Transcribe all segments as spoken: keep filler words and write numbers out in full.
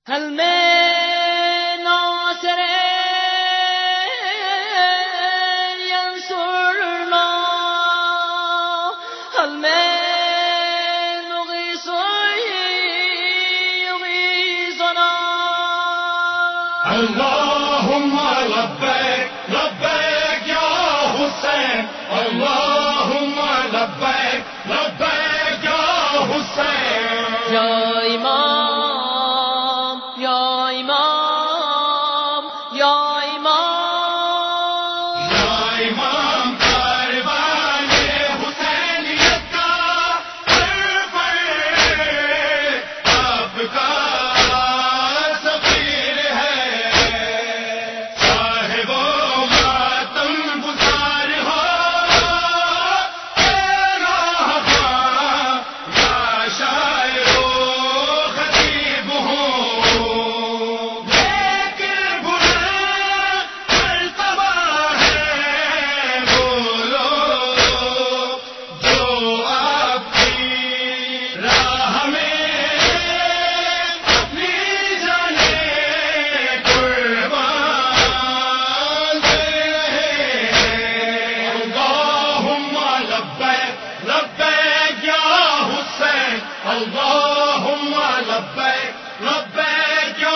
هل من ناصر ينصرنا هل من مغيث يغيثنا اللهم لبيك لبيك يا حسين اللهم لبيك لبيك يا حسين يا إمام يا إمام يا إمام يا إمام کاروان حسینیت کا آپ کا سفیر ہے صاحب و ماتم گزار ہو یا شاعر و خطیب ہو لیکن بلند مرتبہ ہے بولو جو آپ کی راہ میں اپنی جانے قربان دے رہے ہیں اللہم لبیک لبیک یا حسین اللہم لبیک لبیک یا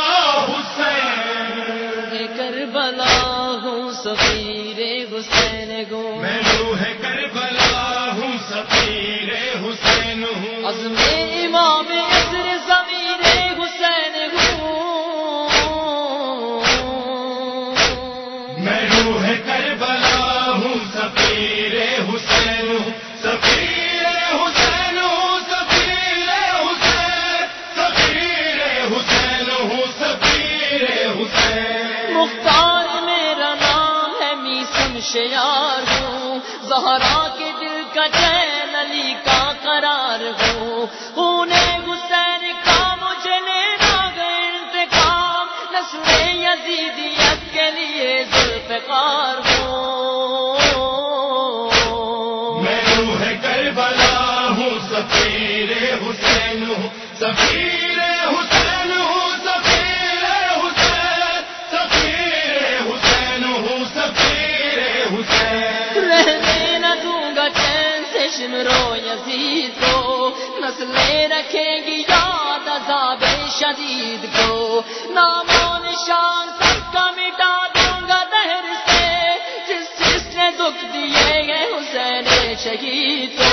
حسین کربلا ہوں سفیر حسین گو میں روح کربلا ہوں سفیر حسین ہوں عزم امام عصر ضمیر حسین گو میں روح کربلا ہوں سفیر حسین ہوں سفیر حسین ہوں سفیر حسین سفیر حسین ہوں سفیر حسین مختار میرا نام ہے میسم شیار ہوں زہرا کے دل کا چین علی کا قرار ہوں خون حسین کا مجھے لینا گئے انتقام نسل یزیدیت کے لیے ذوالفقار ہوں میں روح کربلا ہوں سفیر حسین ہوں سفیر حسین ہوں سفیر حسین سفیر حسین ہوں سفیر حسین رہنے نہ دوں گا چین سے شمرو یزید کو نسلیں رکھیں گی یاد عذاب شدید کو نام و نشان سب کا مٹا دوں گا دہر سے جس جس نے دکھ دیے گئے حسین شہید کو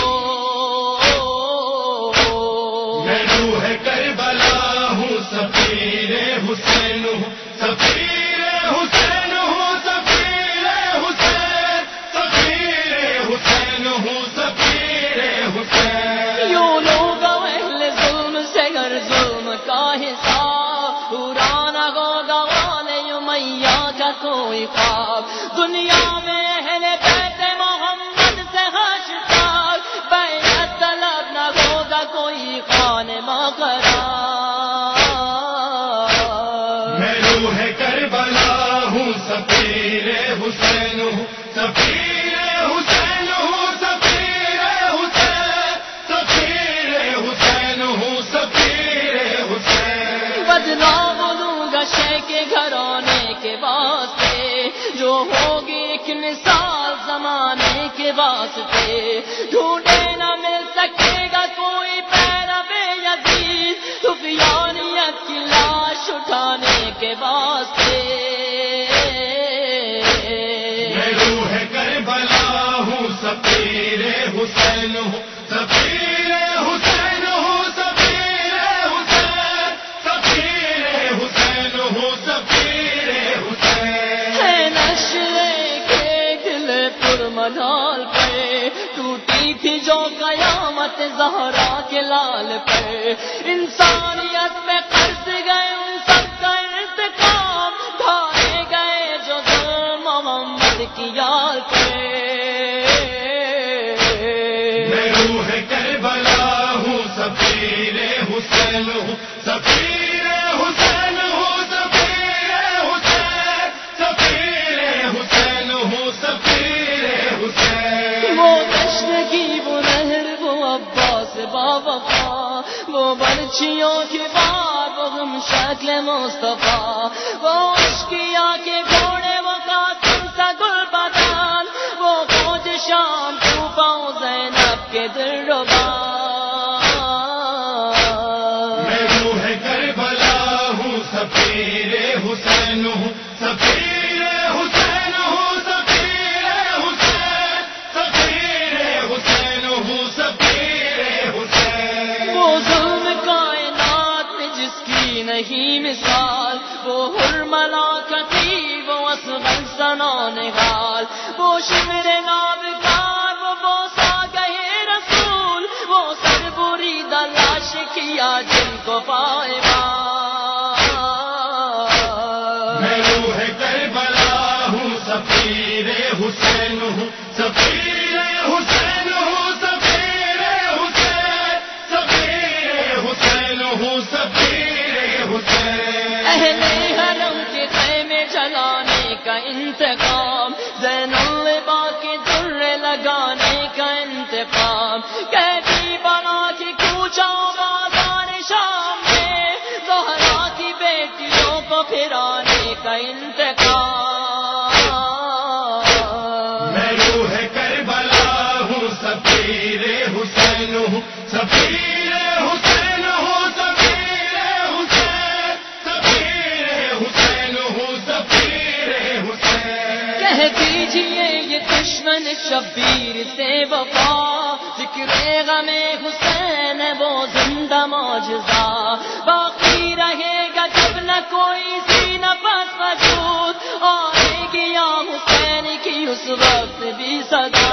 میں روح کربلا ہوں سفیر حسین ہوں سفیر حسین ہوں سفیر حسین سفیر حسین ہوں سفیر حسین یوں لوگ اہل ظلم سے گر ظلم کا حساب پورا نہ ہوگا والے امیہ کا کوئی خواب دنیا میں اہل بیت محمد سے ہاشتاگ بیعت طلب نہ ہوگا کوئی خان مقرار میں روح کربلا ہوں سفیر حسین ہوں سفیر حسین ہوں سفیر حسین سفیر حسین ہوں سفیر حسین بدنام دوں گا شے کے گھرانے کے واسطے جو ہوگی ایک مثال زمانے کے واسطے ڈھونڈے نہ مل سکے گا کوئی پیرا بے یزید سفیانیت کی لاش اٹھانے کے واسطے میں روح کربلا ہوں سفیر حسین ہوں سفیر حسین ہوں سفیر حسین سفیر حسین ہوں سفیر حسین ہے نشرے کے دل پر منال پہ ٹوٹی تھی جو قیامت زہرا کے لال پہ انسانیت میں قرض گئے ان سب کا انتقام ڈھائے گئے جو ظلم محمد کی یال پہ میں روح کربلا ہوں سفیر حسین ہوں سفیر حسین ہوں سفیر حسین سفیر حسین ہوں سفیر حسین وہ جشن کی وہ نہر وہ عباس بابا وہ برچھیوں کے بعد وہ غم شکل مصطفیٰ، وہ عشقیا کے گھوڑے، وہ قاسم سا گل بدن، وہ فوج شام کوفہ و زینب کے دلربا۔ میں روح کربلا ہوں، سفیر حسین ہوں، سفیر حسین ہوں، سفیر حسین، سفیر حسین ہوں، سفیر حسین۔ وہ ظلم کائنات میں جس کی نہیں مثال، وہ حرملا کتی، وہ اصغر ثنا نگال، وہ شمر نابکار، وہ بوسا گئے رسول، وہ سر بریدہ لاش کیا جن کو پائے میں روح کربلا ہوں، سفیر حسین ہوں، سفیر حسین ہوں، سفیر حسین، سفیر حسین ہوں، سفیر حسین۔ اہل حرم کے خیمے جلانے کا انتقام، زین اللبا کے درے لگانے کا انتقام، قیدی بنا کے کوچا بازار شام میں، زہرا کی بیٹیوں کو پھرانے کا انتقام۔ میں روح کربلا ہوں، سفیر حسین ہوں، سفیر حسین ہوں، سفیر حسین، سفیر حسین ہوں، سفیر حسین۔ کہہ دیجئے یہ دشمن شبیر سے وفا، ذکر غم حسین وہ زندہ معجزہ، باقی رہے گا جب نہ کوئی سی نفس وجود، آئے گی یا حسین کی اس وقت بھی صدا۔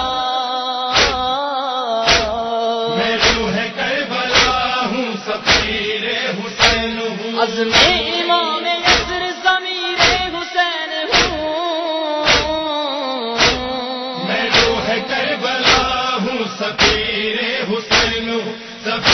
میں روح کربلا ہوں، سفیر حسین ہوں، عزم امام یسر ضمیر حسین ہوں، میں روح کربلا ہوں، سفیر حسین ہوں، سفیر